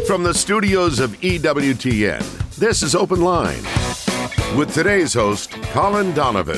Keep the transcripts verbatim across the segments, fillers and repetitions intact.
From the studios of E W T N, this is Open Line with today's host, Colin Donovan.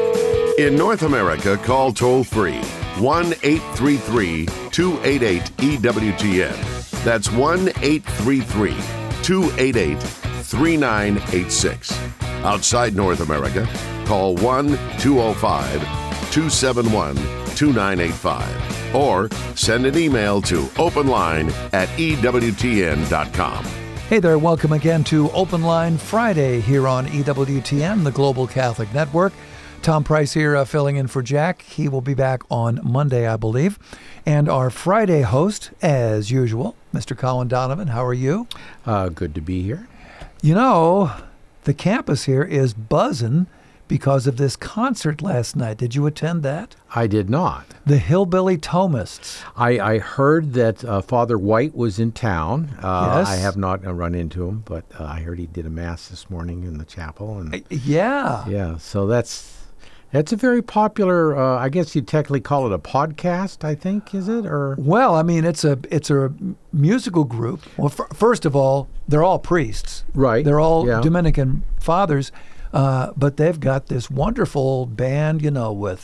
In North America, call toll-free one eight three three, two eight eight, E W T N. That's one eight three three, two eight eight, three nine eight six. Outside North America, call one two oh five, two seven one, two nine eight five or send an email to openline at E W T N dot com. Hey there, welcome again to Open Line Friday here on E W T N, the Global Catholic Network. Tom Price here uh, filling in for Jack. He will be back on Monday, I believe. And our Friday host, as usual, Mister Colin Donovan. How are you? Uh, good to be here. You know, the campus here is buzzing because of this concert last night. Did you attend that? I did not. The Hillbilly Thomists. I, I heard that uh, Father White was in town. Uh, Yes. I have not uh, run into him, but uh, I heard he did a mass this morning in the chapel. And Yeah. yeah, so that's that's a very popular. Uh, I guess you'd technically call it a podcast. I think is it or Well, I mean, it's a it's a musical group. Well, f- first of all, they're all priests. right? They're all yeah. Dominican fathers, uh, but they've got this wonderful band, you know, with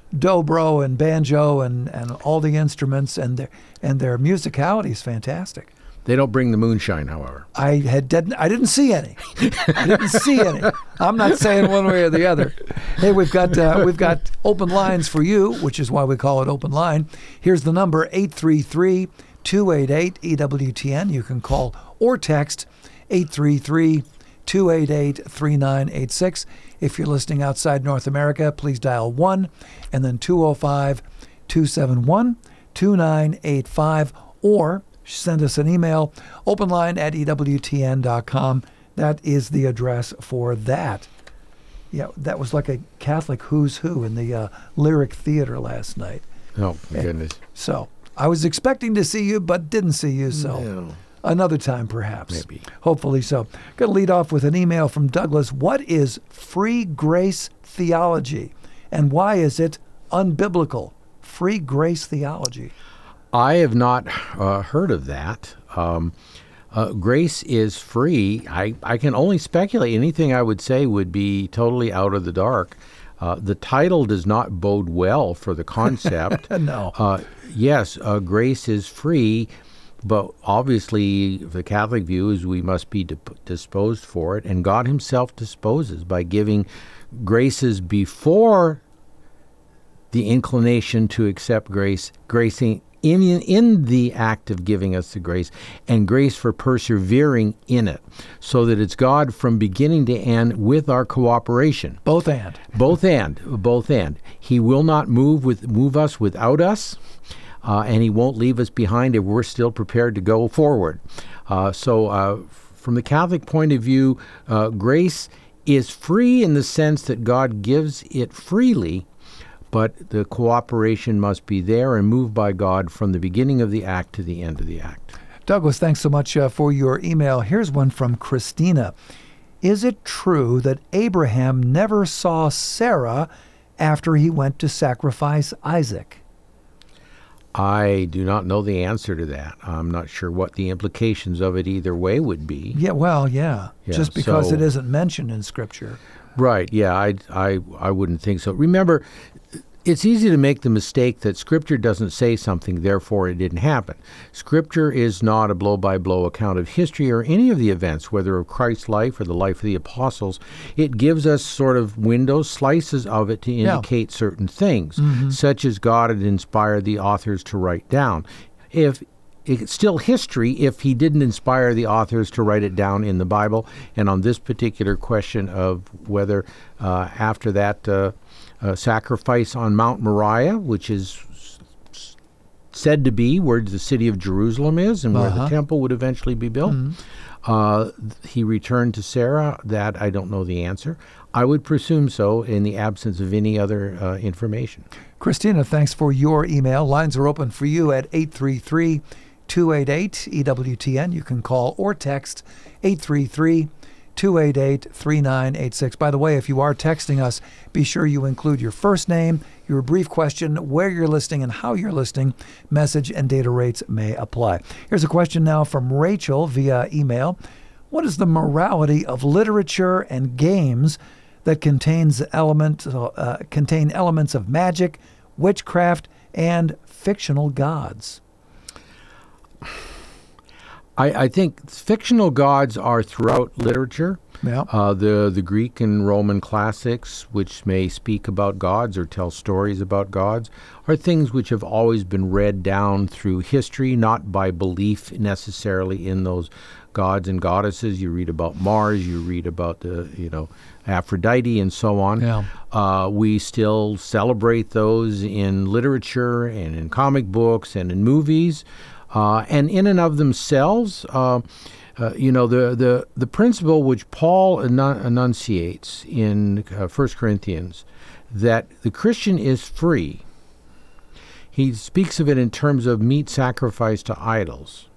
dobro and banjo and, and all the instruments, and their and their musicality is fantastic. They don't bring the moonshine, however. I had didn't I didn't see any. I didn't see any. I'm not saying one way or the other. Hey, we've got uh, we've got open lines for you, which is why we call it Open Line. Here's the number eight three three, two eight eight, E W T N. You can call or text eight three three, two eight eight, three nine eight six. If you're listening outside North America, please dial one and then two oh five, two seven one, two nine eight five or send us an email, openline at E W T N dot com. That is the address for that. Yeah, that was like a Catholic who's who in the uh, Lyric Theater last night. Oh my goodness! So I was expecting to see you, but didn't see you, so No. another time perhaps. Maybe. Hopefully so. Going to lead off with an email from Douglas. What is free grace theology, and why is it unbiblical? Free grace theology. I have not uh, heard of that. Um, uh, grace is free. I, I can only speculate. Anything I would say would be totally out of the dark. Uh, the title does not bode well for the concept. No. Uh, yes, uh, grace is free, but obviously the Catholic view is we must be dip- disposed for it, and God himself disposes by giving graces before the inclination to accept grace, gracing in, in the act of giving us the grace, and grace for persevering in it, so that it's God from beginning to end with our cooperation. Both and. Both and, both and. He will not move with move us without us, uh, and he won't leave us behind if we're still prepared to go forward. Uh, so uh, from the Catholic point of view, uh, grace is free in the sense that God gives it freely, but the cooperation must be there and moved by God from the beginning of the act to the end of the act. Douglas, thanks so much uh, for your email. Here's one from Christina. Is it true that Abraham never saw Sarah after he went to sacrifice Isaac? I do not know the answer to that. I'm not sure what the implications of it either way would be. Yeah, well, yeah. Yeah, Just because so- it isn't mentioned in Scripture. Right, yeah, I, I, I wouldn't think so. Remember, it's easy to make the mistake that Scripture doesn't say something, therefore it didn't happen. Scripture is not a blow-by-blow account of history or any of the events, whether of Christ's life or the life of the apostles. It gives us sort of windows, slices of it to indicate yeah. certain things, mm-hmm. such as God had inspired the authors to write down. If It's still history if he didn't inspire the authors to write it down in the Bible. And on this particular question of whether uh, after that uh, uh, sacrifice on Mount Moriah, which is s- said to be where the city of Jerusalem is and where uh-huh. the temple would eventually be built, mm-hmm. uh, he returned to Sarah. That I don't know the answer. I would presume so in the absence of any other uh, information. Christina, thanks for your email. Lines are open for you at eight three three, two eight eight, E W T N. You can call or text eight three three, two eight eight, three nine eight six. By the way, if you are texting us, be sure you include your first name, your brief question, where you're listening and how you're listening. Message and data rates may apply. Here's a question now from Rachel via email. What is the morality of literature and games that contains element, uh, contain elements of magic, witchcraft, and fictional gods? I, I think fictional gods are throughout literature. Yeah. Uh, the the Greek and Roman classics, which may speak about gods or tell stories about gods, are things which have always been read down through history, not by belief necessarily in those gods and goddesses. You read about Mars, you read about the you know Aphrodite, and so on. Yeah. Uh, we still celebrate those in literature and in comic books and in movies. Uh, and in and of themselves, uh, uh, you know, the, the, the principle which Paul enun- enunciates in uh, First Corinthians, that the Christian is free. He speaks of it in terms of meat sacrificed to idols.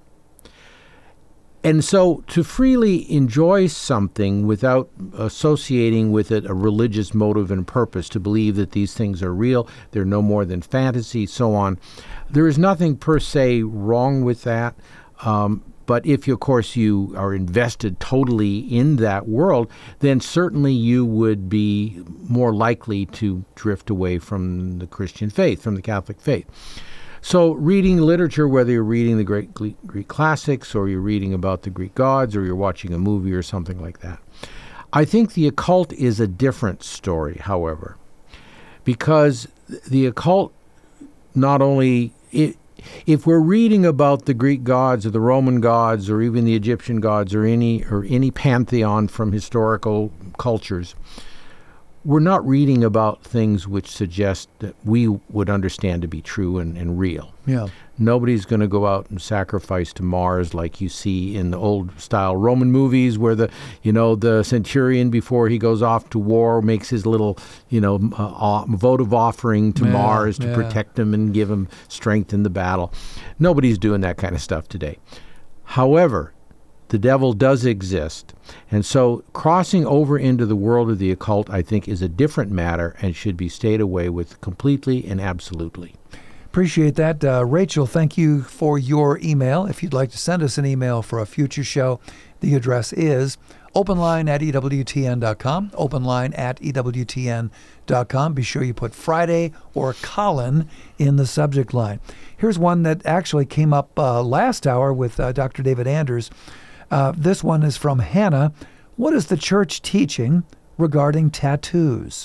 And so to freely enjoy something without associating with it a religious motive and purpose, to believe that these things are real, they're no more than fantasy, so on, there is nothing per se wrong with that. Um, but if, of course, you are invested totally in that world, then certainly you would be more likely to drift away from the Christian faith, from the Catholic faith. So reading literature, whether you're reading the great Greek classics or you're reading about the Greek gods or you're watching a movie or something like that, I think the occult is a different story, however, because the occult not only, it, if we're reading about the Greek gods or the Roman gods or even the Egyptian gods or any or any pantheon from historical cultures, we're not reading about things which suggest that we would understand to be true and, and real. Yeah. Nobody's going to go out and sacrifice to Mars like you see in the old-style Roman movies where the, you know, the centurion, before he goes off to war, makes his little, you know, uh, votive offering to Yeah, Mars to yeah. protect him and give him strength in the battle. Nobody's doing that kind of stuff today. However, the devil does exist. And so crossing over into the world of the occult, I think, is a different matter and should be stayed away with completely and absolutely. Appreciate that. Uh, Rachel, thank you for your email. If you'd like to send us an email for a future show, the address is openline at E W T N dot com, openline at E W T N dot com. Be sure you put Friday or Colin in the subject line. Here's one that actually came up uh, last hour with uh, Doctor David Anders. Uh, this one is from Hannah. What is the church teaching regarding tattoos?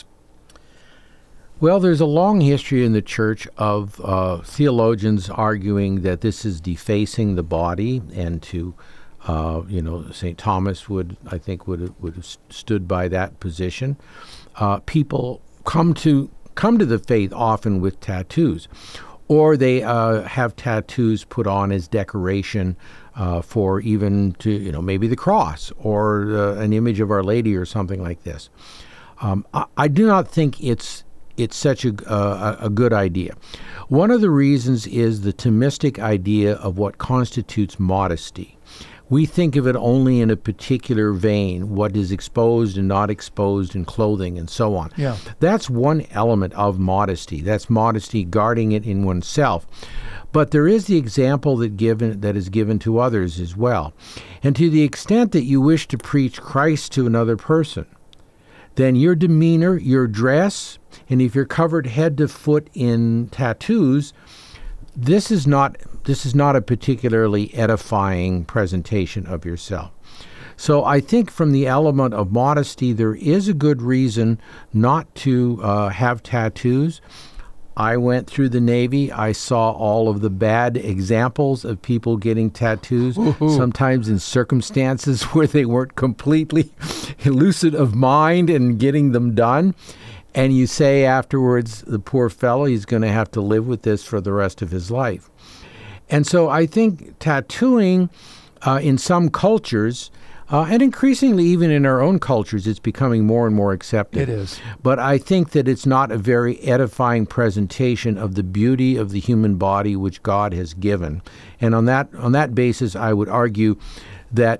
Well, there's a long history in the church of uh, theologians arguing that this is defacing the body, and to, uh, you know, Saint Thomas would, I think, would would have stood by that position. Uh, people come to come to the faith often with tattoos, or they uh, have tattoos put on as decoration uh, for even to, you know, maybe the cross or uh, an image of Our Lady or something like this. Um, I, I do not think it's it's such a, uh, a good idea. One of the reasons is the Thomistic idea of what constitutes modesty. We think of it only in a particular vein, what is exposed and not exposed in clothing and so on. Yeah. That's one element of modesty. That's modesty, guarding it in oneself. But there is the example that given that is given to others as well. And to the extent that you wish to preach Christ to another person, then your demeanor, your dress, and if you're covered head to foot in tattoos, this is not this is not a particularly edifying presentation of yourself. So I think from the element of modesty, there is a good reason not to uh, have tattoos. I went through the Navy. I saw all of the bad examples of people getting tattoos, Ooh. sometimes in circumstances where they weren't completely lucid of mind and getting them done. And you say afterwards, the poor fellow, he's going to have to live with this for the rest of his life. And so I think tattooing uh, in some cultures, uh, and increasingly even in our own cultures, it's becoming more and more accepted. It is. But I think that it's not a very edifying presentation of the beauty of the human body which God has given. And on that on that basis, I would argue that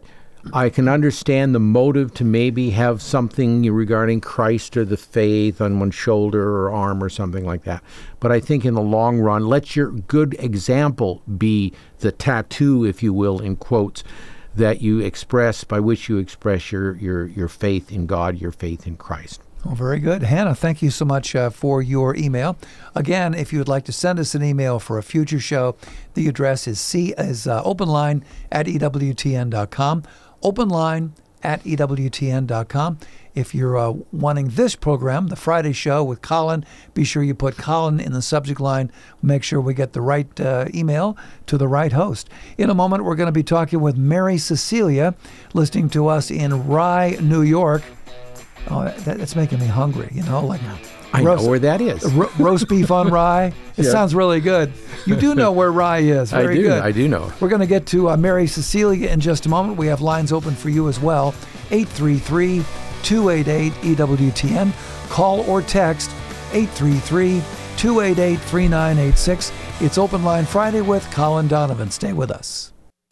I can understand the motive to maybe have something regarding Christ or the faith on one shoulder or arm or something like that. But I think in the long run, let your good example be the tattoo, if you will, in quotes, that you express, by which you express your, your, your faith in God, your faith in Christ. Well, very good. Hannah, thank you so much uh, for your email. Again, if you would like to send us an email for a future show, the address is c is uh, openline at e w t n dot com. Openline at e w t n dot com. If you're uh, wanting this program, the Friday show with Colin, be sure you put Colin in the subject line. Make sure we get the right uh, email to the right host. In a moment, we're going to be talking with Mary Cecilia, listening to us in Rye, New York. Oh, that, that's making me hungry, you know, like I roast, know where that is. ro- roast beef on rye. It Yeah. sounds really good. You do know where Rye is. Very I do. good. I do know. We're going to get to uh, Mary Cecilia in just a moment. We have lines open for you as well. eight three three, two eight eight, E W T N. Call or text eight three three, two eight eight, three nine eight six. It's Open Line Friday with Colin Donovan. Stay with us.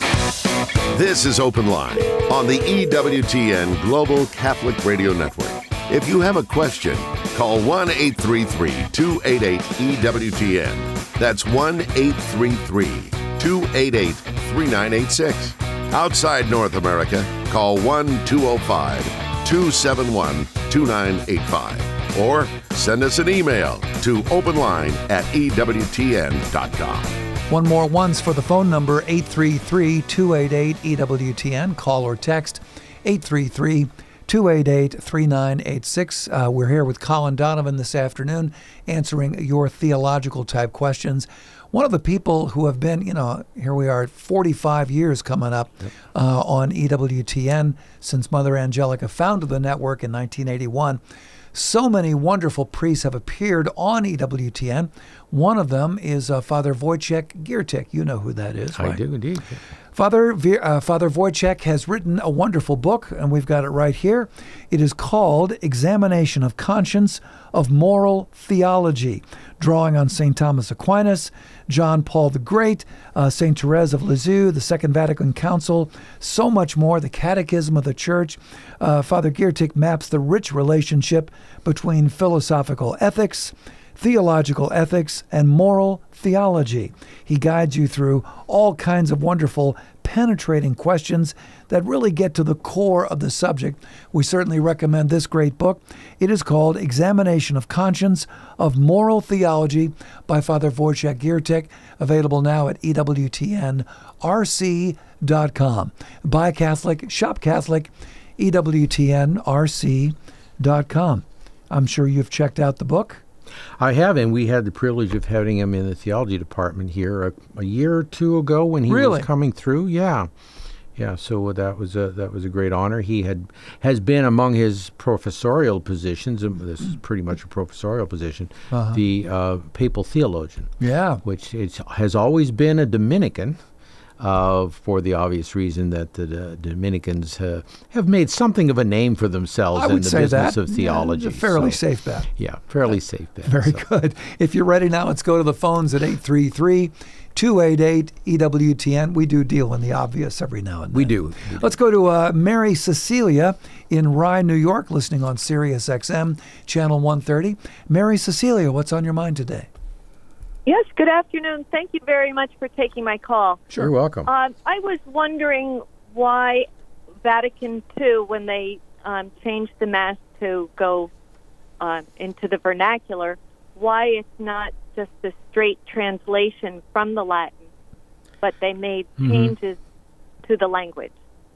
This is Open Line on the E W T N Global Catholic Radio Network. If you have a question, call one eight three three, two eight eight, E W T N. That's one eight three three, two eight eight, three nine eight six. Outside North America, call one two zero five, two seven one, two nine eight five. Or send us an email to openline at e w t n dot com. One more once for the phone number, eight three three, two eight eight, E W T N. Call or text eight three three, two eight eight, three nine eight six. Uh, we're here with Colin Donovan this afternoon answering your theological type questions. One of the people who have been, you know, here we are, forty-five years coming up yep. uh, on E W T N since Mother Angelica founded the network in nineteen eighty-one. So many wonderful priests have appeared on E W T N. One of them is uh, Father Wojciech Giertych. You know who that is, right? I do indeed. Father uh, Father Wojciech has written a wonderful book, and we've got it right here. It is called Examination of Conscience of Moral Theology, drawing on Saint Thomas Aquinas, John Paul the Great, uh, Saint Therese of Lisieux, the Second Vatican Council, so much more, the Catechism of the Church. Uh, Father Giertych maps the rich relationship between philosophical ethics, theological ethics, and moral theology. He guides you through all kinds of wonderful, penetrating questions that really get to the core of the subject. We certainly recommend this great book. It is called Examination of Conscience of Moral Theology by Father Wojciech Giertych, available now at E W T N R C dot com. Buy Catholic, shop Catholic, E W T N R C dot com. I'm sure you've checked out the book. I have, and we had the privilege of having him in the theology department here a, a year or two ago when he really? was coming through. Yeah, yeah. So that was a that was a great honor. He had has been among his professorial positions. And this is pretty much a professorial position. Uh-huh. The uh, papal theologian. Yeah, which it's, has always been a Dominican. Uh, for the obvious reason that the, the Dominicans uh, have made something of a name for themselves in the business that. of theology. Yeah, a fairly so, safe bet. Yeah, fairly safe bet. Very so. good. If you're ready now, let's go to the phones at eight three three, two eight eight, E W T N. We do deal in the obvious every now and then. We do. We do. Let's go to uh, Mary Cecilia in Rye, New York, listening on Sirius X M, channel one thirty. Mary Cecilia, what's on your mind today? Yes, good afternoon. Thank you very much for taking my call. Sure. You're welcome. Um, I was wondering why Vatican two, when they um, changed the Mass to go uh, into the vernacular, why it's not just a straight translation from the Latin, but they made changes mm-hmm. to the language.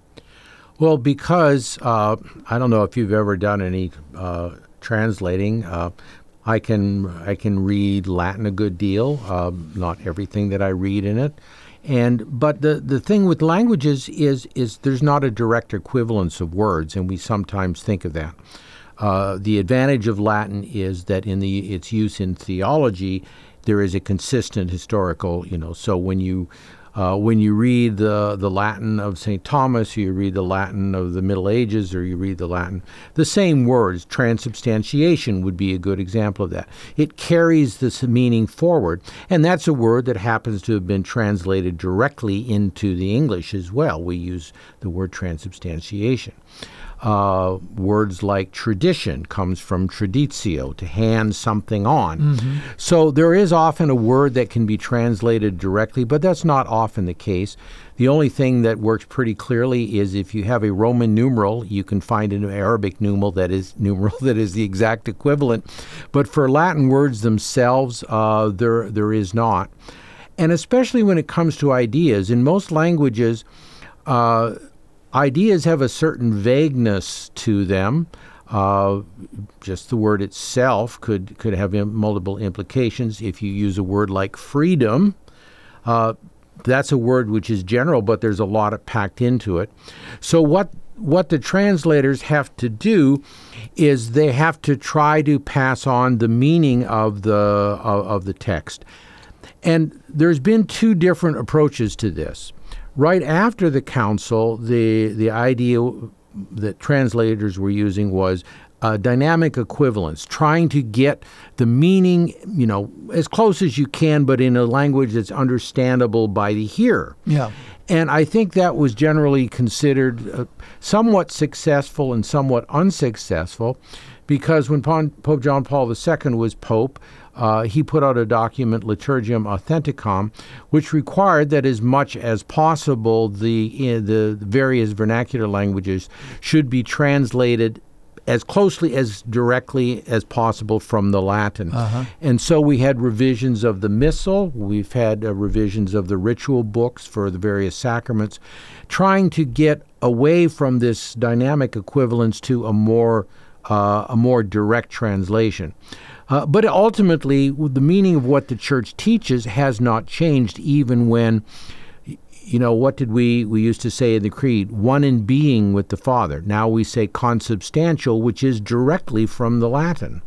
Well, because uh, I don't know if you've ever done any uh, translating. Uh, I can I can read Latin a good deal, uh, not everything that I read in it, and but the, the thing with languages is is there's not a direct equivalence of words, and we sometimes think of that. Uh, the advantage of Latin is that in the its use in theology, there is a consistent historical, you know. So when you Uh, when you read the, the Latin of Saint Thomas, you read the Latin of the Middle Ages, or you read the Latin, the same words, transubstantiation would be a good example of that. It carries this meaning forward, and that's a word that happens to have been translated directly into the English as well. We use the word transubstantiation. Uh, words like tradition comes from traditio, to hand something on. Mm-hmm. So there is often a word that can be translated directly, but that's not often the case. The only thing that works pretty clearly is if you have a Roman numeral, you can find an Arabic numeral that is numeral that is the exact equivalent. But for Latin words themselves, uh, there there is not. And especially when it comes to ideas, in most languages, uh, ideas have a certain vagueness to them. Uh, just the word itself could, could have im- multiple implications. If you use a word like freedom, uh, that's a word which is general, but there's a lot of packed into it. So what what the translators have to do is they have to try to pass on the meaning of the of, of the text. And there's been two different approaches to this. Right after the council, the the idea that translators were using was uh, dynamic equivalence, trying to get the meaning, you know, as close as you can, but in a language that's understandable by the hearer. Yeah. And I think that was generally considered uh, somewhat successful and somewhat unsuccessful, because when Pope John Paul the Second was Pope, Uh, he put out a document, Liturgiam Authenticam, which required that as much as possible the uh, the various vernacular languages should be translated as closely as directly as possible from the Latin. Uh-huh. And so we had revisions of the Missal, we've had uh, revisions of the ritual books for the various sacraments, trying to get away from this dynamic equivalence to a more uh, a more direct translation. Uh, but ultimately, the meaning of what the Church teaches has not changed, even when, you know, what did we, we used to say in the Creed? One in being with the Father. Now we say consubstantial, which is directly from the Latin.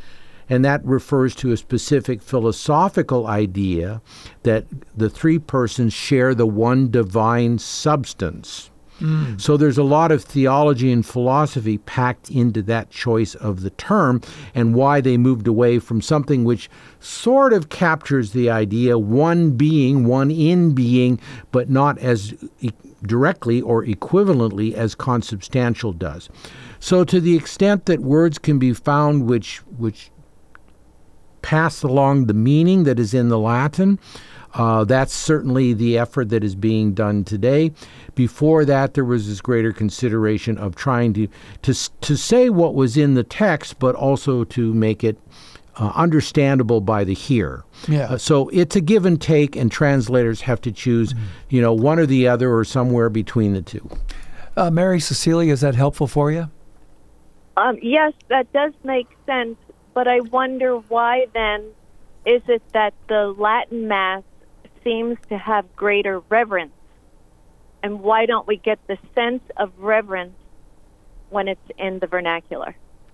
And that refers to a specific philosophical idea that the three persons share the one divine substance. Mm. So there's a lot of theology and philosophy packed into that choice of the term, and why they moved away from something which sort of captures the idea, one being, one in being, but not as e- directly or equivalently as consubstantial does. So to the extent that words can be found which which pass along the meaning that is in the Latin, Uh, that's certainly the effort that is being done today. Before that, there was this greater consideration of trying to to, to say what was in the text, but also to make it uh, understandable by the hearer. Yeah. Uh, so it's a give and take, and translators have to choose, mm-hmm. you know, one or the other, or somewhere between the two. Uh, Mary Cecilia, is that helpful for you? Um, yes, that does make sense, but I wonder why then is it that the Latin Mass seems to have greater reverence, and why don't we get the sense of reverence when it's in the vernacular?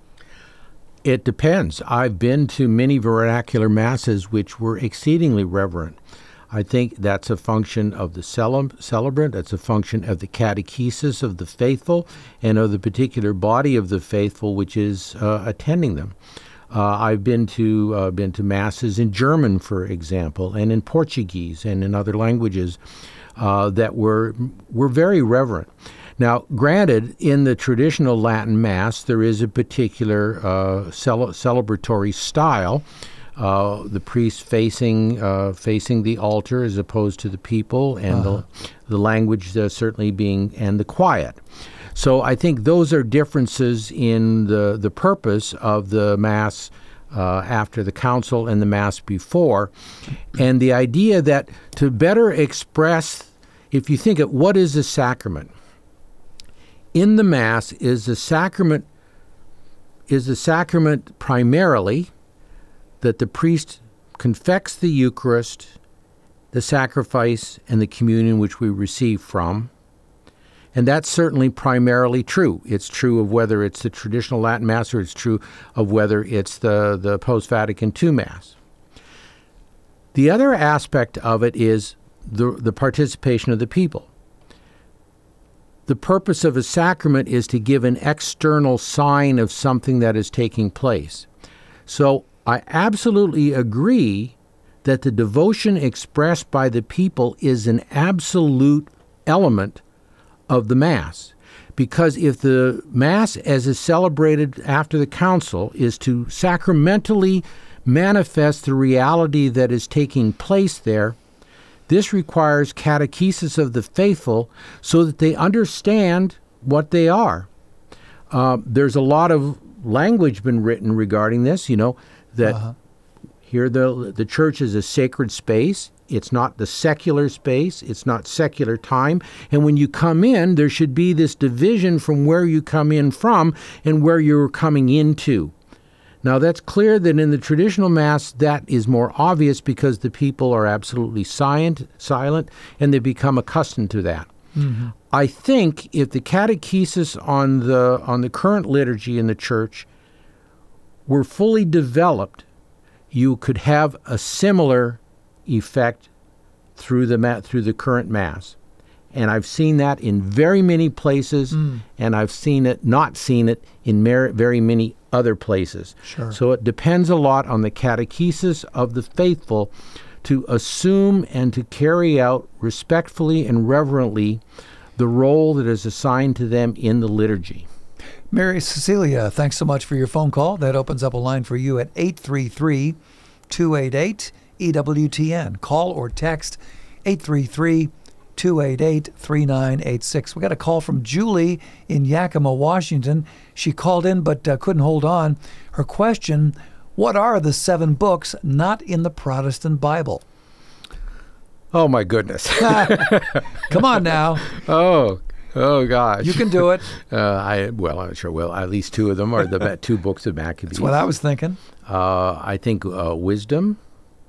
It depends. I've been to many vernacular masses which were exceedingly reverent. I think that's a function of the cele- celebrant, that's a function of the catechesis of the faithful, and of the particular body of the faithful which is uh, attending them. Uh, I've been to uh, been to masses in German, for example, and in Portuguese and in other languages uh, that were were very reverent. Now, granted, in the traditional Latin Mass, there is a particular uh, cel- celebratory style. Uh, the priest facing uh, facing the altar as opposed to the people, and uh-huh. the the language uh, certainly being and the quiet. So I think those are differences in the, the purpose of the Mass uh, after the Council and the Mass before. And the idea that to better express, if you think of what is a sacrament, in the Mass is the sacrament, is the sacrament primarily that the priest confects the Eucharist, the sacrifice, and the communion which we receive from. And that's certainly primarily true. It's true of whether it's the traditional Latin Mass, or it's true of whether it's the, the post-Vatican two Mass. The other aspect of it is the, the participation of the people. The purpose of a sacrament is to give an external sign of something that is taking place. So I absolutely agree that the devotion expressed by the people is an absolute element of the Mass. Because if the Mass, as is celebrated after the Council, is to sacramentally manifest the reality that is taking place there, this requires catechesis of the faithful so that they understand what they are. Uh, there's a lot of language been written regarding this, you know, that uh-huh. here the, the church is a sacred space. It's not the secular space. It's not secular time. And when you come in, there should be this division from where you come in from and where you're coming into. Now, that's clear that in the traditional Mass, that is more obvious because the people are absolutely silent, silent and they become accustomed to that. Mm-hmm. I think if the catechesis on the on the current liturgy in the church were fully developed, you could have a similar effect through the ma- through the current Mass. And I've seen that in very many places, mm. and I've seen it, not seen it, in mer- very many other places. Sure. So it depends a lot on the catechesis of the faithful to assume and to carry out respectfully and reverently the role that is assigned to them in the liturgy. Mary Cecilia, thanks so much for your phone call. That opens up a line for you at eight three three, two eight eight, E W T N. Call or text eight three three, two eight eight, three nine eight six. We got a call from Julie in Yakima, Washington. She called in but uh, couldn't hold on. Her question, what are the seven books not in the Protestant Bible? Oh, my goodness. Come on now. Oh, oh gosh. You can do it. Uh, I Well, I'm sure will. At least two of them are the two books of Maccabees. That's what I was thinking. Uh, I think uh, Wisdom.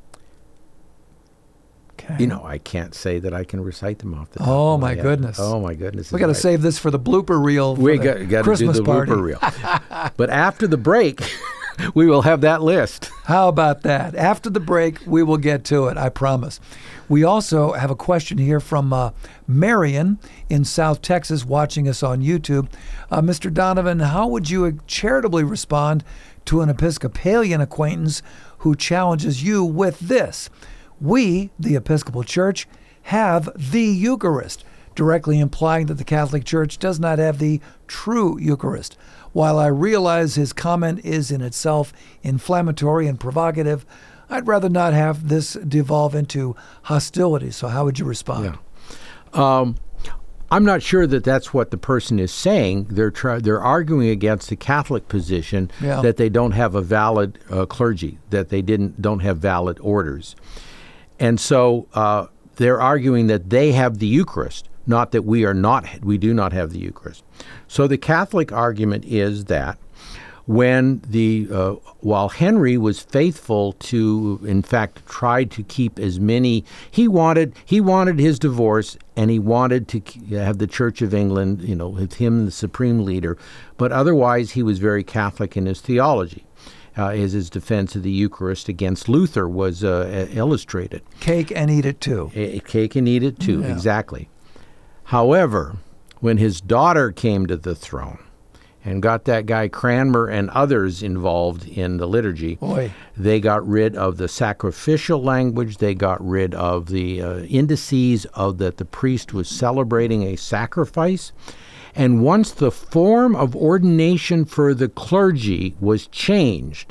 Okay. You know, I can't say that I can recite them off the top Oh, of my my head. goodness. Oh, my goodness. We got to right. save this for the blooper reel for we the got, got Christmas to do the party. blooper reel. But after the break, we will have that list. How about that? After the break, we will get to it, I promise. We also have a question here from uh, Marion in South Texas watching us on YouTube. Uh, Mister Donovan, how would you charitably respond to an Episcopalian acquaintance who challenges you with this? We, the Episcopal Church, have the Eucharist, directly implying that the Catholic Church does not have the true Eucharist. While I realize his comment is in itself inflammatory and provocative, I'd rather not have this devolve into hostility. So how would you respond? Yeah. Um, I'm not sure that that's what the person is saying. They're try- they're arguing against the Catholic position Yeah. that they don't have a valid uh, clergy, that they didn't don't have valid orders. And so uh, they're arguing that they have the Eucharist, not that we are not, we do not have the Eucharist. So the Catholic argument is that when the, uh, while Henry was faithful to, in fact, tried to keep as many, he wanted, he wanted his divorce and he wanted to have the Church of England, you know, with him the supreme leader, but otherwise he was very Catholic in his theology. Uh, as his defense of the Eucharist against Luther was uh, illustrated. Cake and eat it too. A- cake and eat it too, Yeah. exactly. However, when his daughter came to the throne and got that guy Cranmer and others involved in the liturgy, Boy. they got rid of the sacrificial language, they got rid of the uh, indices of that the priest was celebrating a sacrifice. And once the form of ordination for the clergy was changed,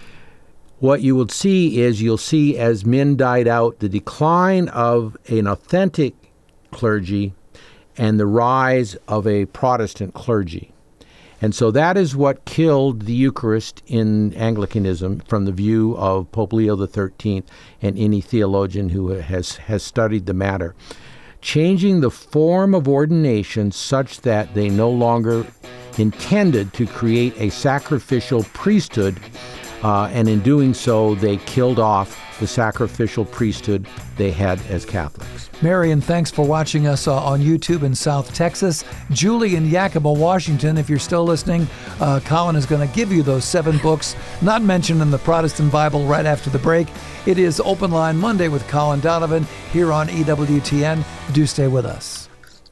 what you will see is you'll see as men died out the decline of an authentic clergy and the rise of a Protestant clergy. And so that is what killed the Eucharist in Anglicanism from the view of Pope Leo the thirteenth and any theologian who has, has studied the matter. Changing the form of ordination such that they no longer intended to create a sacrificial priesthood uh, and in doing so, they killed off the sacrificial priesthood they had as Catholics. Marion, thanks for watching us uh, on YouTube in South Texas. Julie in Yakima, Washington, if you're still listening, uh, Colin is going to give you those seven books not mentioned in the Protestant Bible right after the break. It is Open Line Monday with Colin Donovan here on E W T N. Do stay with us.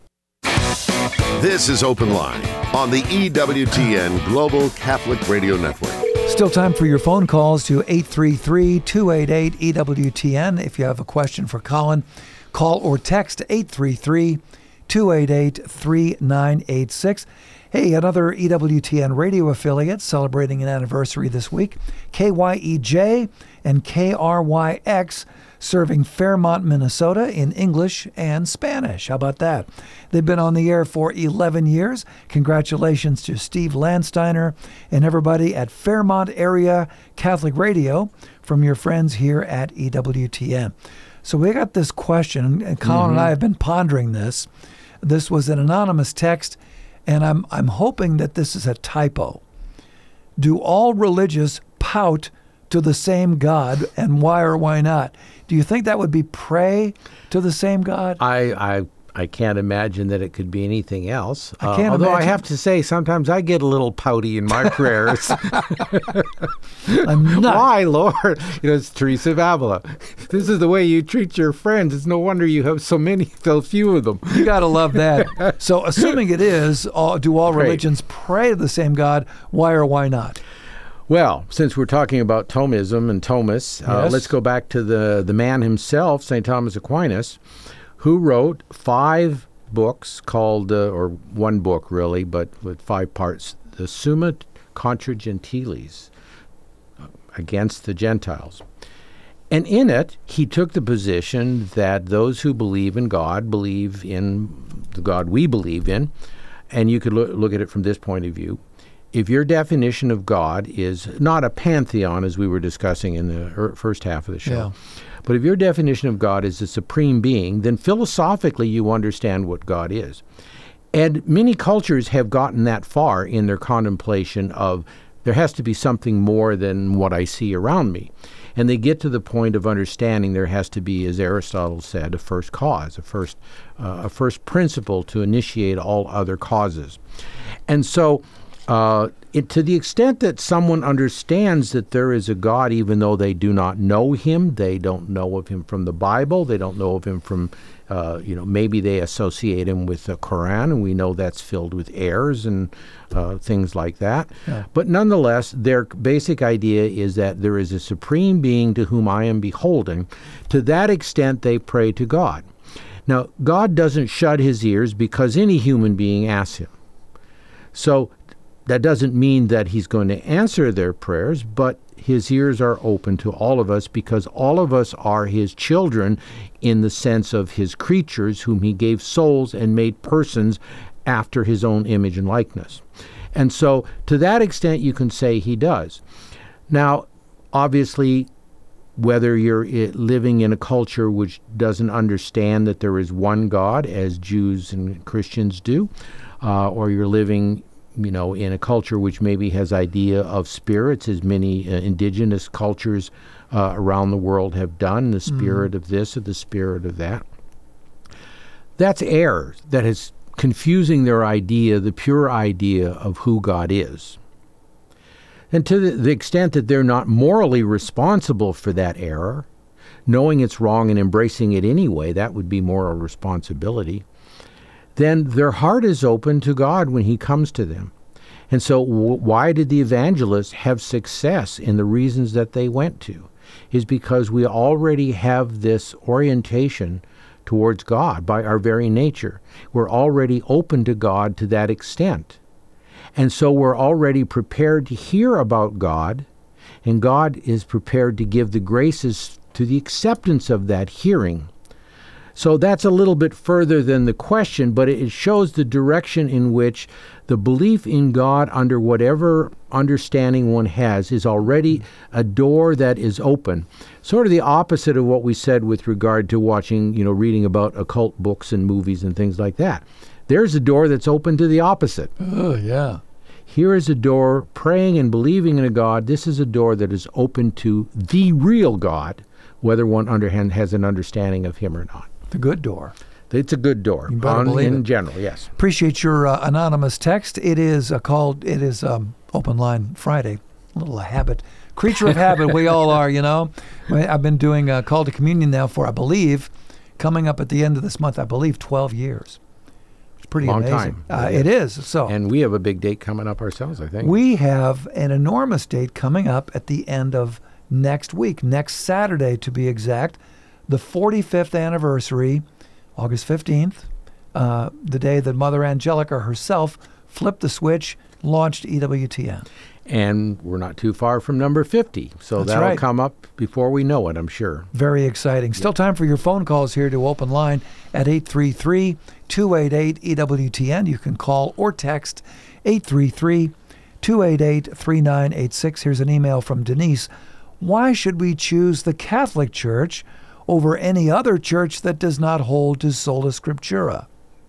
This is Open Line on the E W T N Global Catholic Radio Network. Still time for your phone calls to eight three three, two eight eight, E W T N. If you have a question for Colin, call or text eight three three, two eight eight, three nine eight six. Hey, another E W T N radio affiliate celebrating an anniversary this week, K Y E J and K R Y X, serving Fairmont, Minnesota in English and Spanish. How about that? They've been on the air for eleven years. Congratulations to Steve Landsteiner and everybody at Fairmont Area Catholic Radio from your friends here at E W T N. So we got this question, and Colin mm-hmm. and I have been pondering this. This was an anonymous text, and I'm I'm hoping that this is a typo. Do all religious pout to the same God, and why or why not? Do you think that would be pray to the same God? I I, I can't imagine that it could be anything else. I can't uh, although imagine. I have to say, sometimes I get a little pouty in my prayers. I'm not. Why, Lord? You know, it's Teresa of Avila. This is the way you treat your friends. It's no wonder you have so many, so few of them. You got to love that. So assuming it is, all, do all Pray. religions pray to the same God? Why or why not? Well, since we're talking about Thomism and Thomas, uh, Yes. let's go back to the, the man himself, Saint Thomas Aquinas, who wrote five books called, uh, or one book really, but with five parts, the Summa Contra Gentiles, against the Gentiles. And in it, he took the position that those who believe in God believe in the God we believe in, and you could look, look at it from this point of view. If your definition of God is not a pantheon, as we were discussing in the first half of the show, Yeah. but if your definition of God is a supreme being, then philosophically you understand what God is. And many cultures have gotten that far in their contemplation of there has to be something more than what I see around me. And they get to the point of understanding there has to be, as Aristotle said, a first cause, a first, uh, a first principle to initiate all other causes. And so Uh, it, to the extent that someone understands that there is a God, even though they do not know him, they don't know of him from the Bible, they don't know of him from, uh, you know, maybe they associate him with the Quran, and we know that's filled with errors and uh, things like that. Yeah. But nonetheless, their basic idea is that there is a supreme being to whom I am beholden. To that extent, they pray to God. Now, God doesn't shut his ears because any human being asks him. So that doesn't mean that he's going to answer their prayers, but his ears are open to all of us because all of us are his children in the sense of his creatures whom he gave souls and made persons after his own image and likeness. And so to that extent you can say he does. Now, obviously, whether you're living in a culture which doesn't understand that there is one God, as Jews and Christians do, uh, or you're living you know, in a culture which maybe has idea of spirits, as many uh, indigenous cultures uh, around the world have done, the spirit mm. of this or the spirit of that. That's error. That is confusing their idea, the pure idea of who God is. And to the, the extent that they're not morally responsible for that error, knowing it's wrong and embracing it anyway, that would be moral responsibility, then their heart is open to God when he comes to them. And so w- why did the evangelists have success in the reasons that they went to? Is because we already have this orientation towards God by our very nature. We're already open to God to that extent. And so we're already prepared to hear about God, and God is prepared to give the graces to the acceptance of that hearing. So that's a little bit further than the question, but it shows the direction in which the belief in God, under whatever understanding one has, is already a door that is open. Sort of the opposite of what we said with regard to watching, you know, reading about occult books and movies and things like that. There's a door that's open to the opposite. Oh, yeah. Here is a door, praying and believing in a God. This is a door that is open to the real God, whether one underhand has an understanding of him or not. The good door. It's a good door You better on, believe in it. general, yes. Appreciate your uh, anonymous text. It is uh, called, it is um, Open Line Friday. A little habit. Creature of habit, we all are, you know. I've been doing a call to communion now for, I believe, coming up at the end of this month, I believe, twelve years. It's pretty Long amazing. time. Uh, it is. So And we have a big date coming up ourselves, I think. we have an enormous date coming up at the end of next week, next Saturday to be exact, the forty-fifth anniversary, August fifteenth, uh, the day that Mother Angelica herself flipped the switch, launched E W T N. And we're not too far from number fifty, so That's that'll right. come up before we know it, I'm sure. Very exciting. Still time for your phone calls here to Open Line at eight three three, two eight eight, E W T N. You can call or text eight three three, two eight eight, three nine eight six. Here's an email from Denise. Why should we choose the Catholic Church over any other church that does not hold to sola scriptura?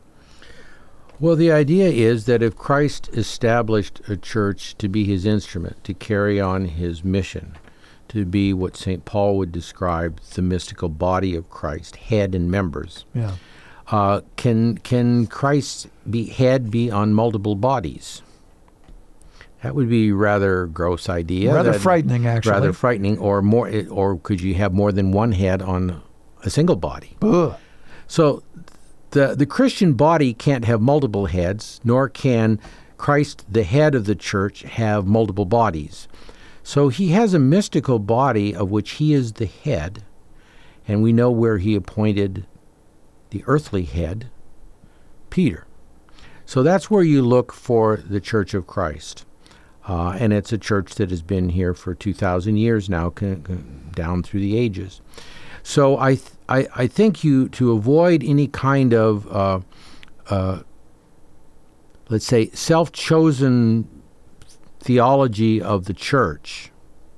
Well, the idea is that if Christ established a church to be his instrument, to carry on his mission, to be what Saint Paul would describe the mystical body of Christ, head and members, Yeah. uh, can can Christ's be, head be on multiple bodies? That would be a rather gross idea. Rather That- frightening, actually. Rather frightening, or more, or could you have more than one head on a single body? Ugh. So the the Christian body can't have multiple heads, nor can Christ, the head of the church, have multiple bodies. So he has a mystical body of which he is the head, and we know where he appointed the earthly head, Peter. So that's where you look for the Church of Christ. Uh, and it's a church that has been here for two thousand years now, c- c- down through the ages. So I, th- I, I think you to avoid any kind of, uh, uh, let's say, self-chosen theology of the church,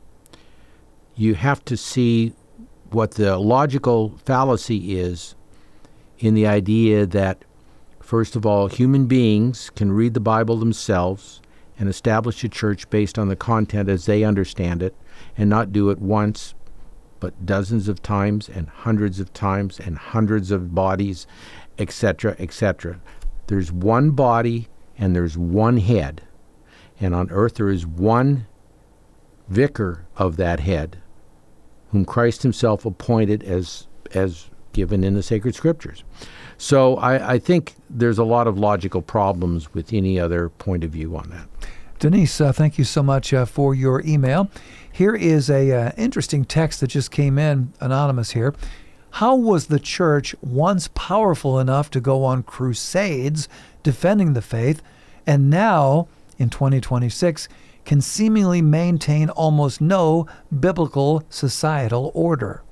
you have to see what the logical fallacy is in the idea that, first of all, human beings can read the Bible themselves and establish a church based on the content as they understand it, and not do it once, but dozens of times and hundreds of times and hundreds of bodies, et cetera, et cetera. There's one body and there's one head. And on earth there is one vicar of that head, whom Christ himself appointed as as given in the sacred scriptures. So I, I think there's a lot of logical problems with any other point of view on that. Denise, uh, thank you so much uh, for your email. Here is a uh, interesting text that just came in, anonymous here. How was the church once powerful enough to go on crusades defending the faith, and now, in twenty twenty-six, can seemingly maintain almost no biblical societal order?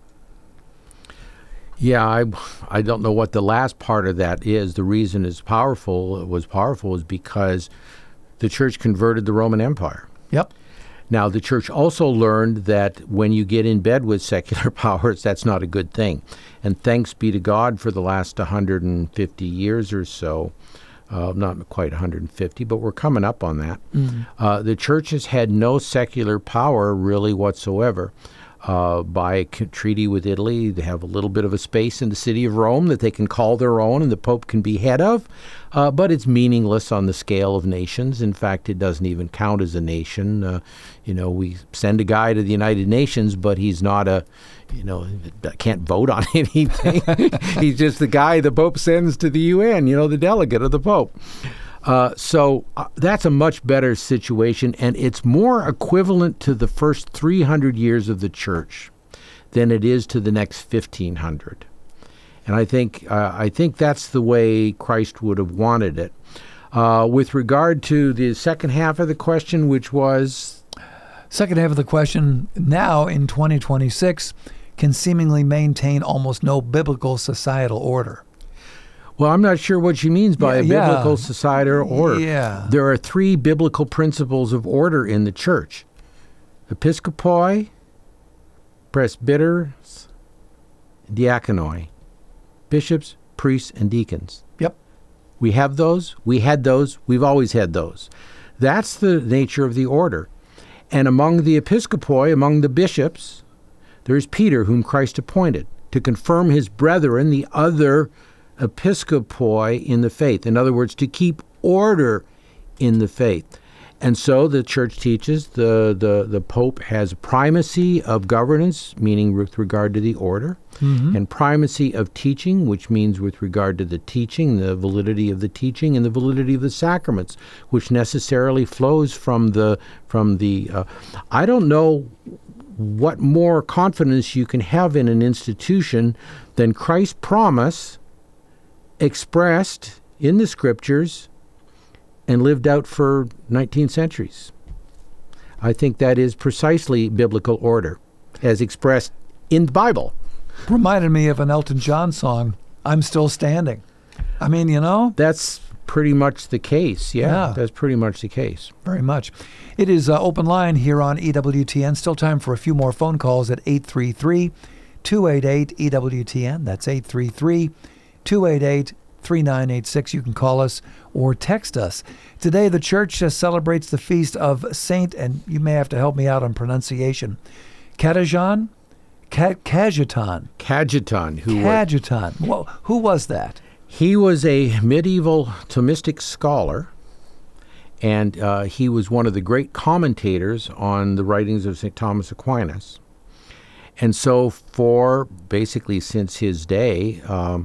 Yeah, I, I don't know what the last part of that is. The reason it's powerful, it was powerful is because the church converted the Roman Empire. Yep. Now, the church also learned that when you get in bed with secular powers, that's not a good thing. And thanks be to God for the last one hundred fifty years or so, uh, not quite one hundred fifty, but we're coming up on that. Mm-hmm. Uh, the church has had no secular power really whatsoever. Uh, by a treaty with Italy, they have a little bit of a space in the city of Rome that they can call their own and the Pope can be head of, uh, but it's meaningless on the scale of nations. In fact, it doesn't even count as a nation. Uh, you know, we send a guy to the United Nations, but he's not a, you know, can't vote on anything. He's just the guy the Pope sends to the U N, you know, the delegate of the Pope. Uh, so uh, that's a much better situation, and it's more equivalent to the first three hundred years of the church than it is to the next fifteen hundred. And I think uh, I think that's the way Christ would have wanted it. Uh, with regard to the second half of the question, which was? Second half of the question, now in twenty twenty-six, can seemingly maintain almost no biblical societal order. Well, I'm not sure what she means by Yeah, a yeah. biblical societal order. Yeah. There are three biblical principles of order in the church: episcopoi, presbyters, diaconoi, bishops, priests, and deacons. Yep. We have those. We had those. We've always had those. That's the nature of the order. And among the episcopoi, among the bishops, there is Peter, whom Christ appointed, to confirm his brethren, the other episcopoi, in the faith. In other words, to keep order in the faith. And so the church teaches the, the, the Pope has primacy of governance, meaning with regard to the order, mm-hmm. and primacy of teaching, which means with regard to the teaching, the validity of the teaching, and the validity of the sacraments, which necessarily flows from the, from the uh, I don't know what more confidence you can have in an institution than Christ's promise expressed in the Scriptures and lived out for nineteen centuries. I think that is precisely biblical order, as expressed in the Bible. Reminded me of an Elton John song, I'm Still Standing. I mean, you know? That's pretty much the case, yeah. Yeah. That's pretty much the case. Very much. It is uh, open line here on E W T N. Still time for a few more phone calls at eight three three, two eight eight, E W T N. That's eight three three, two eight eight, three nine eight six. You can call us or text us. Today, the church uh, celebrates the feast of Saint, and you may have to help me out on pronunciation, Cajetan? Ca- Cajetan. Cajetan. Who Cajetan. Well, who was that? He was a medieval Thomistic scholar, and uh, he was one of the great commentators on the writings of Saint Thomas Aquinas. And so for basically since his day, um,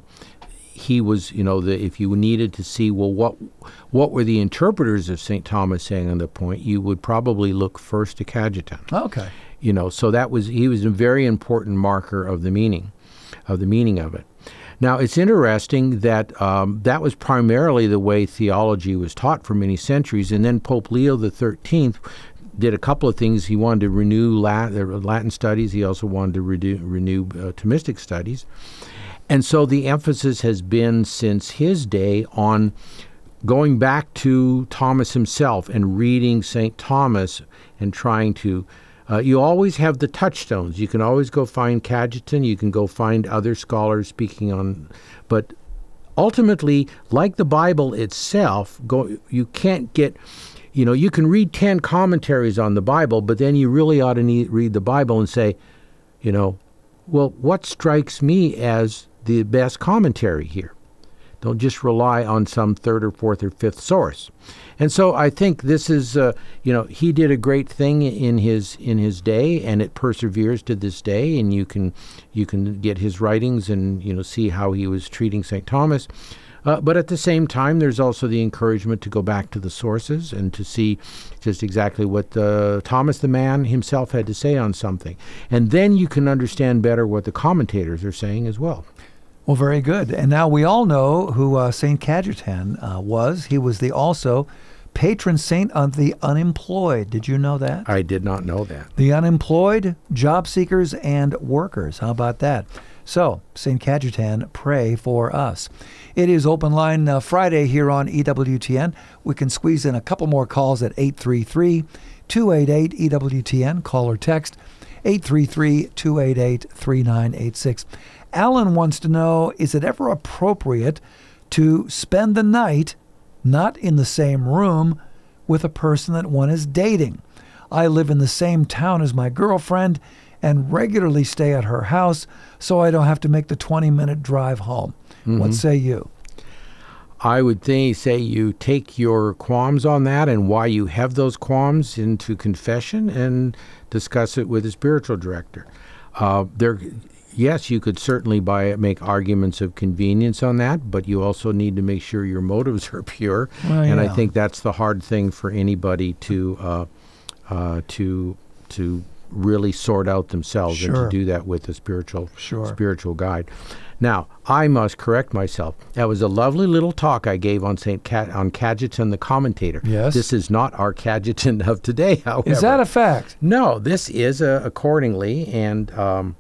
he was, you know, the, if you needed to see, well, what what were the interpreters of Saint Thomas saying on the point, you would probably look first to Cajetan. Okay. You know, so that was, he was a very important marker of the meaning, of the meaning of it. Now, it's interesting that um, that was primarily the way theology was taught for many centuries, and then Pope Leo the thirteenth did a couple of things. He wanted to renew Latin, Latin studies. He also wanted to renew, renew uh, Thomistic studies. And so the emphasis has been since his day on going back to Thomas himself and reading Saint Thomas and trying to, uh, you always have the touchstones. You can always go find Cajetan, you can go find other scholars speaking on, but ultimately, like the Bible itself, go, you can't get, you know, you can read ten commentaries on the Bible, but then you really ought to need, read the Bible and say, you know, well, what strikes me as the best commentary here? Don't just rely on some third or fourth or fifth source. And so I think this is, uh, you know, he did a great thing in his in his day, and it perseveres to this day. And you can you can get his writings and, you know, see how he was treating Saint Thomas. Uh, but at the same time, there's also the encouragement to go back to the sources and to see just exactly what uh, Thomas the man himself had to say on something. And then you can understand better what the commentators are saying as well. Well, very good. And now we all know who uh, Saint Cajetan uh, was. He was the also patron saint of the unemployed. Did you know that? I did not know that. The unemployed, job seekers, and workers. How about that? So, Saint Cajetan, pray for us. It is Open Line uh, Friday here on E W T N. We can squeeze in a couple more calls at eight three three, two eight eight, E W T N. Call or text eight three three, two eight eight, three nine eight six. Alan wants to know, is it ever appropriate to spend the night not in the same room with a person that one is dating? I live in the same town as my girlfriend and regularly stay at her house, so I don't have to make the twenty-minute drive home. Mm-hmm. What say you? I would think, say you take your qualms on that and why you have those qualms into confession and discuss it with a spiritual director. Uh, there, yes, you could certainly by make arguments of convenience on that, but you also need to make sure your motives are pure. Well, and yeah. I think that's the hard thing for anybody to uh, uh, to to really sort out themselves, Sure. and to do that with a spiritual Sure. spiritual guide. Now, I must correct myself. That was a lovely little talk I gave on Saint Cat on Cajetan the commentator. Yes. This is not our Cajetan of today, however. Is that a fact? No, this is uh, accordingly, and um,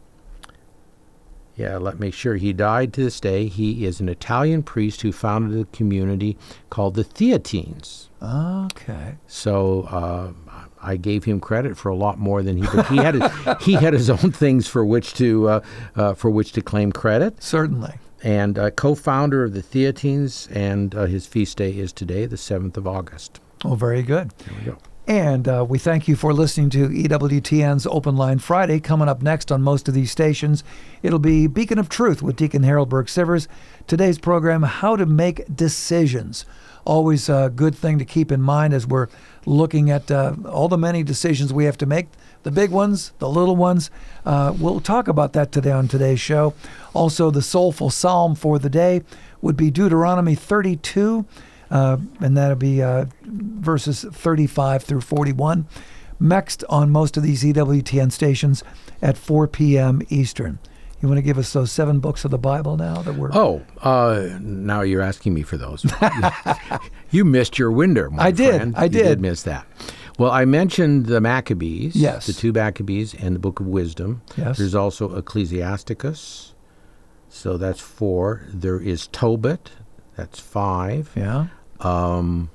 yeah, let me make sure. He died to this day. He is an Italian priest who founded a community called the Theatines. Okay. So uh, I gave him credit for a lot more than he did. He had his, he had his own things for which to uh, uh, for which to claim credit. Certainly. and uh, co-founder of the Theatines, and uh, his feast day is today, the seventh of August. Oh, very good. There we go. And uh, we thank you for listening to E W T N's Open Line Friday. Coming up next on most of these stations, it'll be Beacon of Truth with Deacon Harold Burke-Sivers. Today's program, How to Make Decisions. Always a good thing to keep in mind as we're looking at uh, all the many decisions we have to make, the big ones, the little ones. Uh, we'll talk about that today on today's show. Also, the soulful psalm for the day would be Deuteronomy thirty-two. Uh, and that'll be uh, verses thirty-five through forty-one. Next on most of these E W T N stations at four p.m. Eastern. You want to give us those seven books of the Bible now that we're... Oh, uh, now you're asking me for those. You missed your window, my I did. friend. I You did. did miss that. Well, I mentioned the Maccabees, Yes. the two Maccabees, and the Book of Wisdom. Yes. There's also Ecclesiasticus, so that's four. There is Tobit, that's five. Yeah. Um,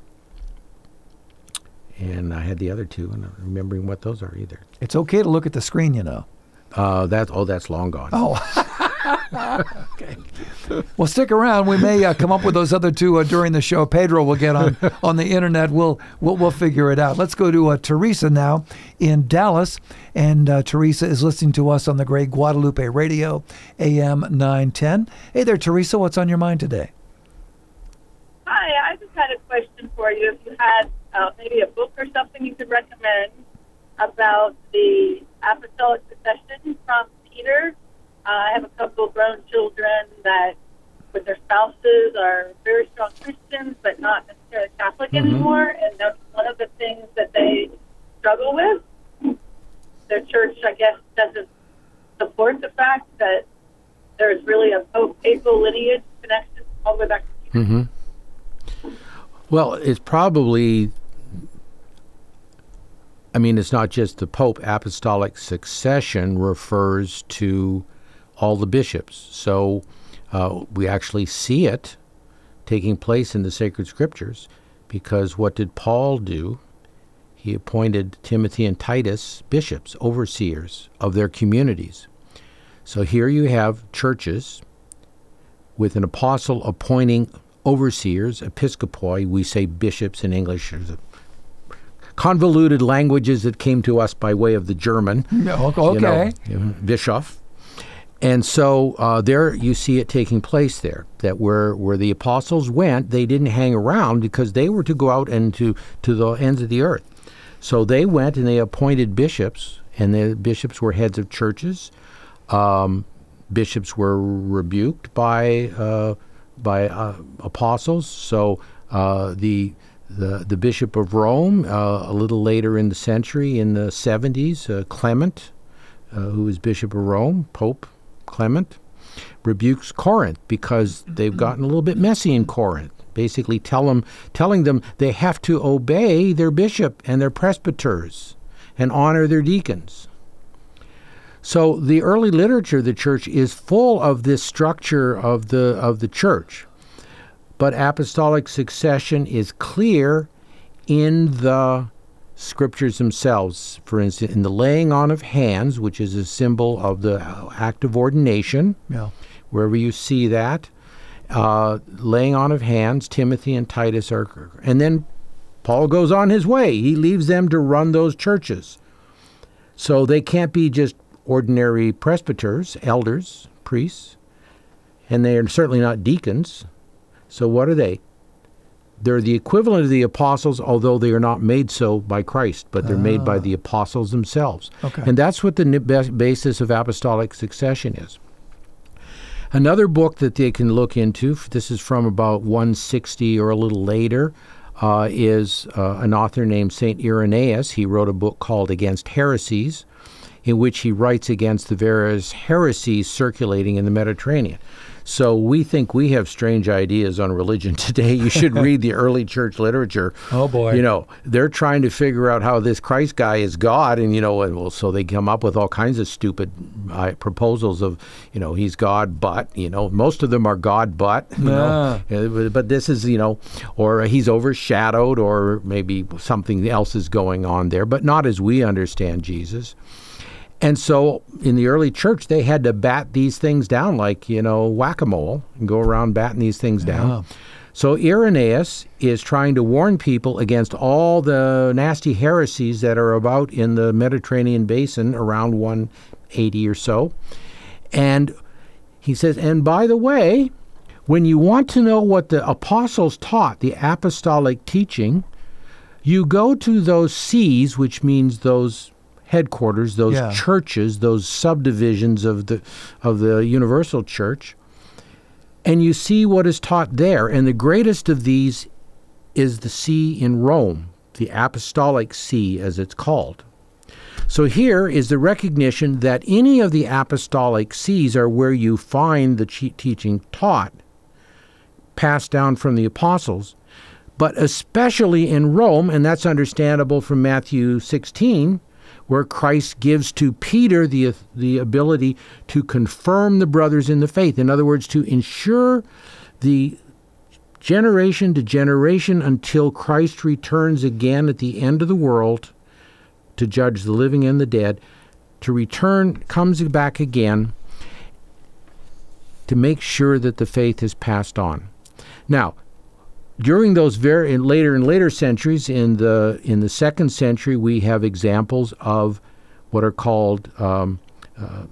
and I had the other two, and I'm not remembering what those are either. It's okay to look at the screen, you know. Uh, that oh, that's long gone. Oh. Okay. Well, stick around. We may uh, come up with those other two uh, during the show. Pedro will get on on the internet. We'll we'll, we'll figure it out. Let's go to uh, Teresa now in Dallas, and uh, Teresa is listening to us on the Great Guadalupe Radio, A M nine ten. Hey there, Teresa. What's on your mind today? Hi, I just had a question for you. If you had uh, maybe a book or something you could recommend about the apostolic succession from Peter. Uh, I have a couple of grown children that, with their spouses, are very strong Christians, but not necessarily Catholic Mm-hmm. anymore. And that's one of the things that they struggle with. Their church, I guess, doesn't support the fact that there's really a Pope-Papal lineage connection all the way back to Peter. Mm-hmm. Well, it's probably, I mean, it's not just the Pope. Apostolic succession refers to all the bishops. So uh, we actually see it taking place in the sacred scriptures, because what did Paul do? He appointed Timothy and Titus bishops, overseers of their communities. So here you have churches with an apostle appointing overseers, episcopoi, we say bishops in English. There's a convoluted languages that came to us by way of the German. No, okay. You know, Bischof. And so uh, there you see it taking place there, that where, where the apostles went, they didn't hang around because they were to go out and to, to the ends of the earth. So they went and they appointed bishops, and the bishops were heads of churches. Um, bishops were rebuked by uh, by uh, apostles. So uh, the the the Bishop of Rome, uh, a little later in the century, in the seventies, uh, Clement, uh, who was Bishop of Rome, Pope Clement, rebukes Corinth because they've gotten a little bit messy in Corinth. Basically, tell them, telling them they have to obey their bishop and their presbyters and honor their deacons. So the early literature of the church is full of this structure of the of the church. But apostolic succession is clear in the scriptures themselves. For instance, in the laying on of hands, which is a symbol of the act of ordination, Yeah. wherever you see that, uh, laying on of hands, Timothy and Titus are, and then Paul goes on his way. He leaves them to run those churches. So they can't be just ordinary presbyters, elders, priests, and they are certainly not deacons. So what are they? They're the equivalent of the apostles, although they are not made so by Christ, but they're made by the apostles themselves. Okay. And that's what the n- bas- basis of apostolic succession is. Another book that they can look into, this is from about one sixty or a little later, uh, is uh, an author named Saint Irenaeus. He wrote a book called Against Heresies, in which he writes against the various heresies circulating in the Mediterranean. So we think we have strange ideas on religion today. You should read the early church literature. Oh, boy. You know, they're trying to figure out how this Christ guy is God, and, you know, and well, so they come up with all kinds of stupid uh, proposals of, you know, he's God, but, you know, most of them are God, but, you know, uh, but, but this is, you know, or he's overshadowed, or maybe something else is going on there, but not as we understand Jesus. And so in the early church, they had to bat these things down like, you know, whack-a-mole and go around batting these things down. Yeah. So Irenaeus is trying to warn people against all the nasty heresies that are about in the Mediterranean basin around one eighty or so. And he says, and by the way, when you want to know what the apostles taught, the apostolic teaching, you go to those sees, which means those headquarters, those Yeah. churches, those subdivisions of the of the universal church, and you see what is taught there. And the greatest of these is the see in Rome, the apostolic see, as it's called. So here is the recognition that any of the apostolic sees are where you find the teaching taught, passed down from the apostles, but especially in Rome, and that's understandable from Matthew sixteen, where Christ gives to Peter the, the ability to confirm the brothers in the faith. In other words, to ensure the generation to generation until Christ returns again at the end of the world to judge the living and the dead, to return, comes back again to make sure that the faith is passed on. Now, during those very in later and later centuries, in the in the second century, we have examples of what are called um, uh,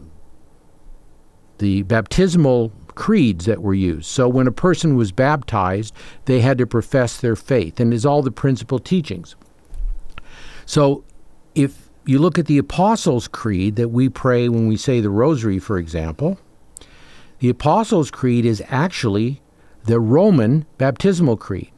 the baptismal creeds that were used. So when a person was baptized, they had to profess their faith, and is all the principal teachings. So if you look at the Apostles' Creed that we pray when we say the Rosary, for example, the Apostles' Creed is actually the Roman baptismal creed.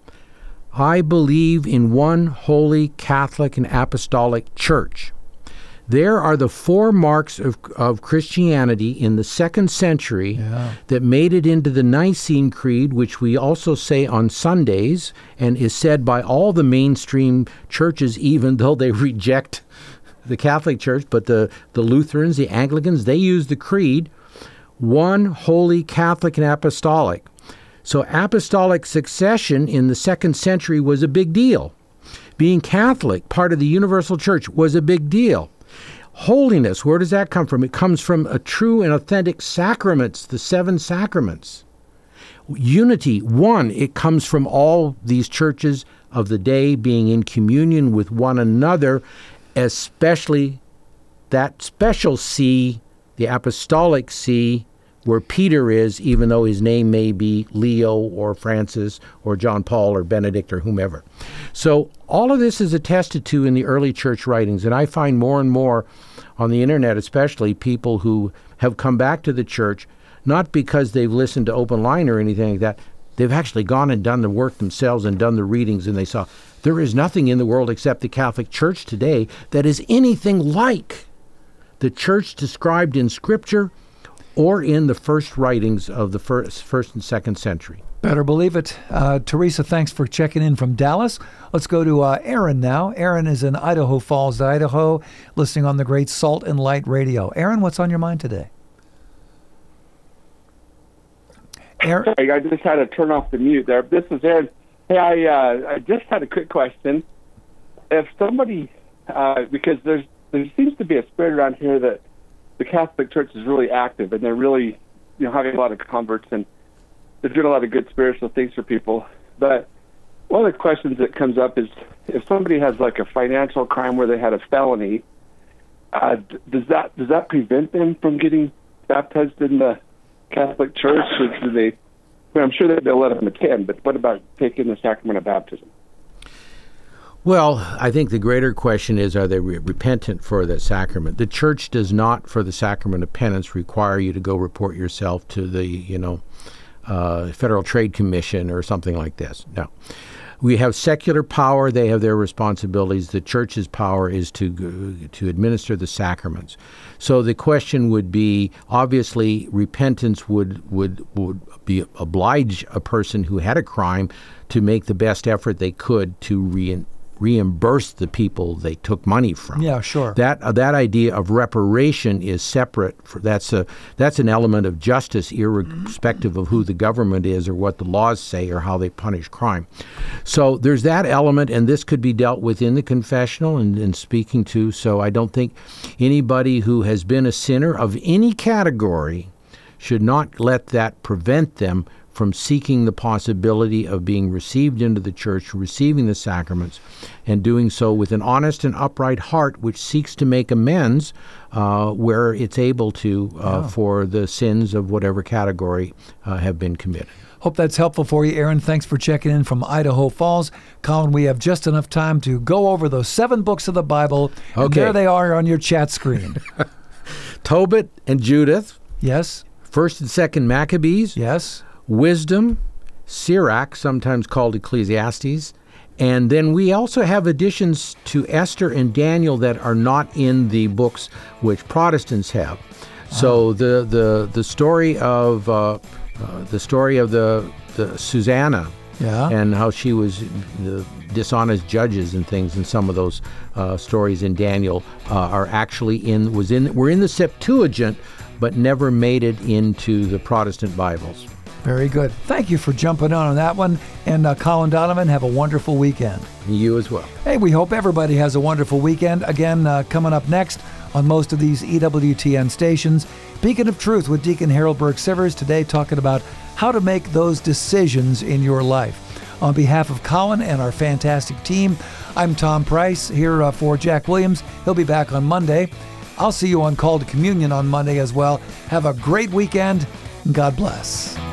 I believe in one holy Catholic and apostolic church. There are the four marks of, of Christianity in the second century Yeah. that made it into the Nicene Creed, which we also say on Sundays and is said by all the mainstream churches, even though they reject the Catholic Church. But the, the Lutherans, the Anglicans, they use the creed, one holy Catholic and apostolic. So apostolic succession in the second century was a big deal. Being Catholic, part of the universal church, was a big deal. Holiness, where does that come from? It comes from a true and authentic sacraments, the seven sacraments. Unity, one, it comes from all these churches of the day being in communion with one another, especially that special see, the apostolic see, where Peter is, even though his name may be Leo or Francis or John Paul or Benedict or whomever. So all of this is attested to in the early church writings, and I find more and more on the internet, especially people who have come back to the church, not because they've listened to Open Line or anything like that. They've actually gone and done the work themselves and done the readings, and they saw there is nothing in the world except the Catholic Church today that is anything like the church described in Scripture or in the first writings of the first, first and second century. Better believe it. Uh, Teresa, thanks for checking in from Dallas. Let's go to uh, Aaron now. Aaron is in Idaho Falls, Idaho, listening on the great Salt and Light Radio. Aaron, what's on your mind today? Aaron? Sorry, I just had to turn off the mute there. This is Aaron. Hey, I uh, I just had a quick question. If somebody, uh, because there's there seems to be a spirit around here that the Catholic Church is really active, and they're really, you know, having a lot of converts, and they're doing a lot of good spiritual things for people. But one of the questions that comes up is, if somebody has like a financial crime where they had a felony, uh, does that does that prevent them from getting baptized in the Catholic Church? Or do they? Well, I'm sure that they'll let them attend, but what about taking the sacrament of baptism? Well, I think the greater question is, are they re- repentant for that sacrament? The church does not, for the sacrament of penance, require you to go report yourself to the, you know, uh, Federal Trade Commission or something like this. No. We have secular power. They have their responsibilities. The church's power is to to administer the sacraments. So the question would be, obviously, repentance would would would be oblige a person who had a crime to make the best effort they could to re- reimburse the people they took money from. Yeah, sure. That uh, that idea of reparation is separate. For, that's a that's an element of justice, irrespective of who the government is or what the laws say or how they punish crime. So there's that element, and this could be dealt with in the confessional and, and speaking to. So I don't think anybody who has been a sinner of any category should not let that prevent them from seeking the possibility of being received into the church, receiving the sacraments, and doing so with an honest and upright heart which seeks to make amends uh, where it's able to uh, Yeah. for the sins of whatever category uh, have been committed. Hope that's helpful for you, Aaron. Thanks for checking in from Idaho Falls. Colin, we have just enough time to go over those seven books of the Bible. And Okay. there they are on your chat screen. Tobit and Judith, Yes, First and Second Maccabees, yes. Wisdom, Sirach, sometimes called Ecclesiastes, and then we also have additions to Esther and Daniel that are not in the books which Protestants have. So the the the story of uh, uh, the story of the the Susanna, Yeah. and how she was the dishonest judges and things, and some of those uh, stories in Daniel uh, are actually in was in were in the Septuagint, but never made it into the Protestant Bibles. Very good. Thank you for jumping on on that one. And uh, Colin Donovan, have a wonderful weekend. You as well. Hey, we hope everybody has a wonderful weekend. Again, uh, coming up next on most of these E W T N stations, Beacon of Truth with Deacon Harold Burke-Sivers, today talking about how to make those decisions in your life. On behalf of Colin and our fantastic team, I'm Tom Price here uh, for Jack Williams. He'll be back on Monday. I'll see you on Call to Communion on Monday as well. Have a great weekend, and God bless.